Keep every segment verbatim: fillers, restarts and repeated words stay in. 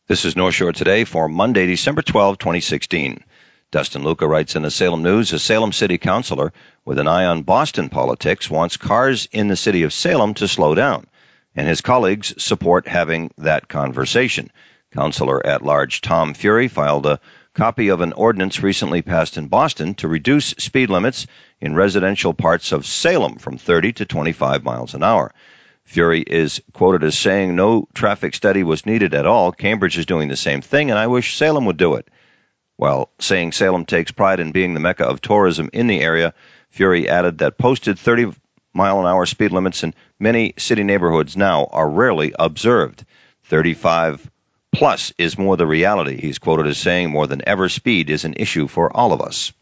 This is North Shore Today for Monday, December twelfth, twenty sixteen. Dustin Luca writes in the Salem News, a Salem City councilor with an eye on Boston politics wants cars in the city of Salem to slow down, and his colleagues support having that conversation. Councilor at large Tom Fury filed a copy of an ordinance recently passed in Boston to reduce speed limits in residential parts of Salem from thirty to twenty-five miles an hour. Fury is quoted as saying no traffic study was needed at all. Cambridge is doing the same thing, and I wish Salem would do it. While saying Salem takes pride in being the mecca of tourism in the area, Fury added that posted thirty-mile-an-hour speed limits in many city neighborhoods now are rarely observed. thirty-five plus is more the reality. He's quoted as saying more than ever, speed is an issue for all of us.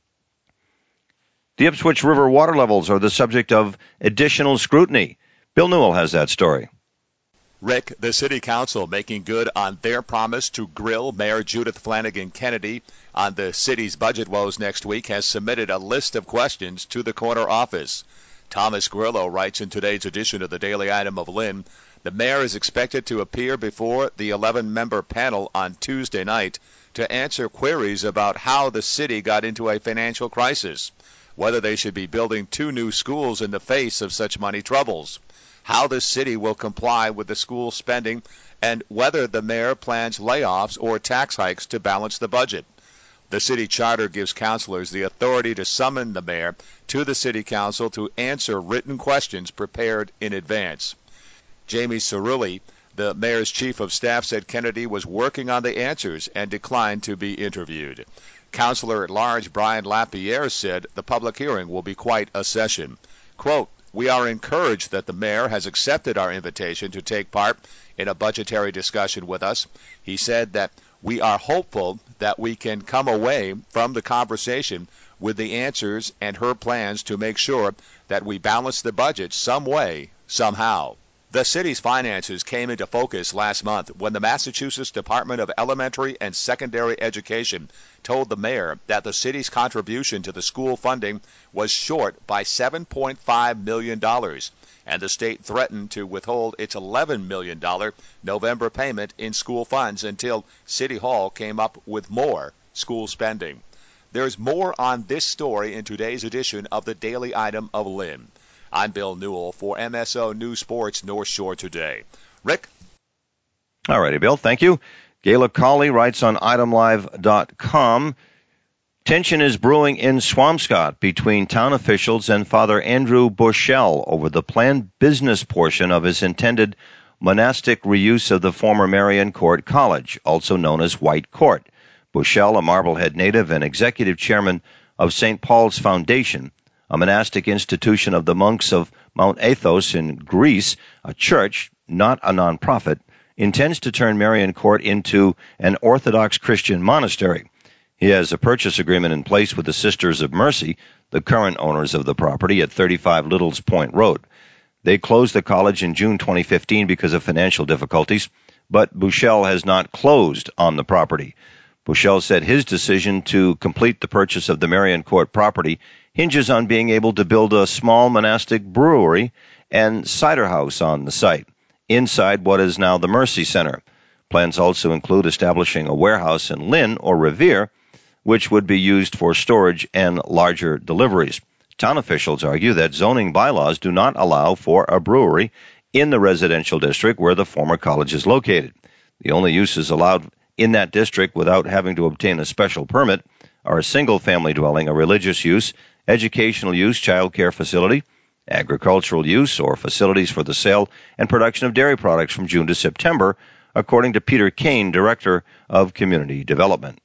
The Ipswich River water levels are the subject of additional scrutiny. Bill Newell has that story. Rick, the City Council making good on their promise to grill Mayor Judith Flanagan Kennedy on the city's budget woes next week has submitted a list of questions to the corner office. Thomas Grillo writes in today's edition of the Daily Item of Lynn, the mayor is expected to appear before the eleven-member panel on Tuesday night to answer queries about how the city got into a financial crisis, whether they should be building two new schools in the face of such money troubles, how the city will comply with the school spending, and whether the mayor plans layoffs or tax hikes to balance the budget. The city charter gives councilors the authority to summon the mayor to the city council to answer written questions prepared in advance. Jamie Cerulli, the mayor's chief of staff, said Kennedy was working on the answers and declined to be interviewed. Councilor at large Brian Lapierre said the public hearing will be quite a session. Quote, we are encouraged that the mayor has accepted our invitation to take part in a budgetary discussion with us. He said that we are hopeful that we can come away from the conversation with the answers and her plans to make sure that we balance the budget some way, somehow. The city's finances came into focus last month when the Massachusetts Department of Elementary and Secondary Education told the mayor that the city's contribution to the school funding was short by seven point five million dollars, and the state threatened to withhold its eleven million dollars November payment in school funds until City Hall came up with more school spending. There's more on this story in today's edition of the Daily Item of Lynn. I'm Bill Newell for M S O News Sports North Shore Today. Rick? All righty, Bill. Thank you. Gayla Cawley writes on item live dot com, tension is brewing in Swampscott between town officials and Father Andrew Bushell over the planned business portion of his intended monastic reuse of the former Marion Court College, also known as White Court. Bushell, a Marblehead native and executive chairman of Saint Paul's Foundation, a monastic institution of the monks of Mount Athos in Greece, a church, not a nonprofit, intends to turn Marion Court into an Orthodox Christian monastery. He has a purchase agreement in place with the Sisters of Mercy, the current owners of the property at thirty-five Littles Point Road. They closed the college in June twenty fifteen because of financial difficulties, but Bushell has not closed on the property. Bushell said his decision to complete the purchase of the Marion Court property hinges on being able to build a small monastic brewery and cider house on the site, inside what is now the Mercy Center. Plans also include establishing a warehouse in Lynn or Revere, which would be used for storage and larger deliveries. Town officials argue that zoning bylaws do not allow for a brewery in the residential district where the former college is located. The only uses allowed in that district without having to obtain a special permit are a single-family dwelling, a religious use, educational use, child care facility, agricultural use, or facilities for the sale and production of dairy products from June to September, according to Peter Kane, Director of Community Development.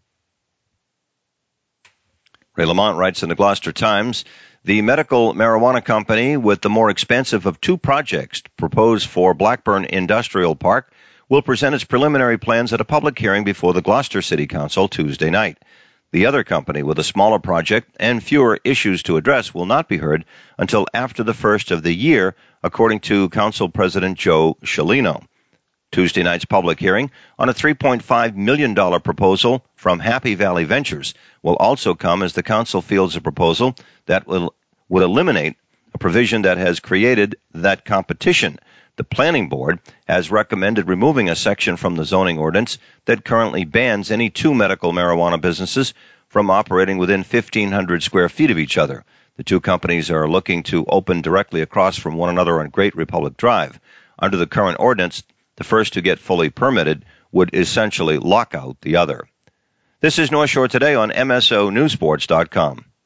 Ray Lamont writes in the Gloucester Times, the medical marijuana company with the more expensive of two projects proposed for Blackburn Industrial Park will present its preliminary plans at a public hearing before the Gloucester City Council Tuesday night. The other company, with a smaller project and fewer issues to address, will not be heard until after the first of the year, according to Council President Joe Scialino. Tuesday night's public hearing on a three point five million dollars proposal from Happy Valley Ventures will also come as the Council fields a proposal that will would eliminate a provision that has created that competition The Planning Board has recommended removing a section from the zoning ordinance that currently bans any two medical marijuana businesses from operating within fifteen hundred square feet of each other. The two companies are looking to open directly across from one another on Great Republic Drive. Under the current ordinance, the first to get fully permitted would essentially lock out the other. This is North Shore Today on M S O News Sports dot com.